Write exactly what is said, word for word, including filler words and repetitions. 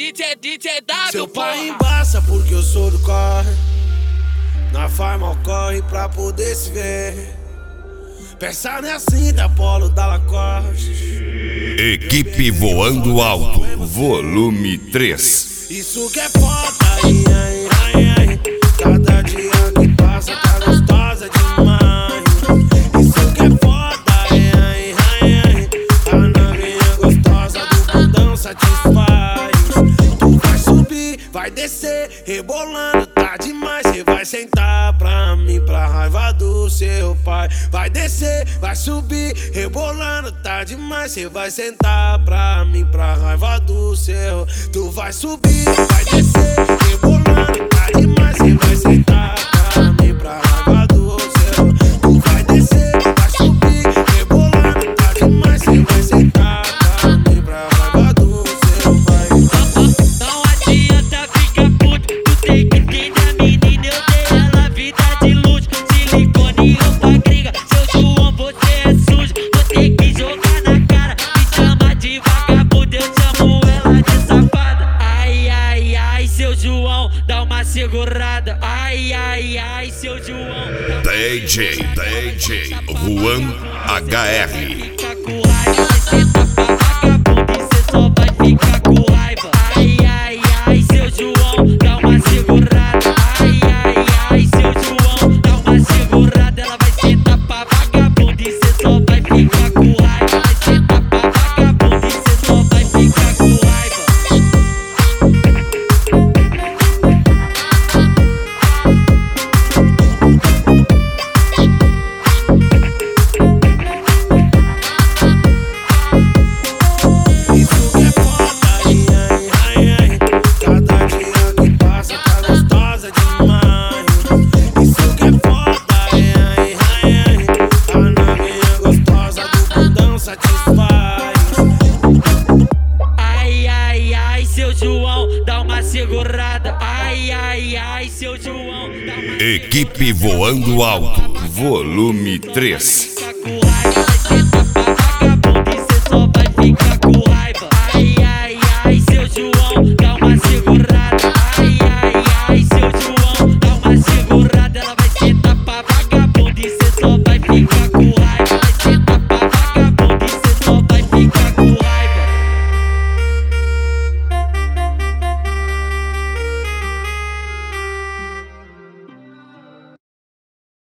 D J, D J W. Seu pai embaça porque eu sou do corre. Nós faz mal corre pra poder se ver. Pensa na cinta, polo da Lacoste. Equipe Voando Alto, volume três. Isso que é foda, ai, ai, ai, ai. Cada dia que passa tá gostosa demais. Isso que é foda, ai, ai, ai, ai. A novinha gostosa do bundão satisfaz. Tu vai subir, vai descer, rebolando, tá demais. Cê vai sentar pra mim, pra raiva do seu pai. Vai descer, vai subir, rebolando, tá demais. Cê vai sentar pra mim, pra raiva do seu. Tu vai subir, vai descer, rebolando, tá demais. Cê vai sentar pra mim, pra raiva do seu. Tu vai descer, vai subir, rebolando, tá demais. Cê vai sentar pra mim, pra raiva do seu. Vai. Não adianta ficar puto, tu tem que entender a menina. Eu dei ela vida de luxo, silicone e roupa gringa. Seu João, você é sujo, vou ter que jogar na cara. Me chama de vagabundo, eu chamo ela de safada. Ai, ai, ai, seu João, dá uma segurada. Ai, ai, ai, seu João. D J, D J, Juan H R. Fica com raiva, cê tá pra vagabundo e cê só vai ficar com raiva. Ai, ai, ai, seu João, dá uma segurada. Ai, ai, ai, seu João, dá uma segurada. Ela vai sentar pra vagabundo e cê só vai ficar com raiva. Vai sentar pra vagabundo e cê só vai ficar com raiva. Isso que é foda, ai, ai, ai, ai. Cada dia que passa tá gostosa demais. Isso que é foda, ai, ai, ai, ai. A novinha gostosa do bundão satisfaz. Ai, ai, ai, seu João, dá uma segurada. Ai, ai, ai, seu João, dá uma Equipe Voando Alto, volume três.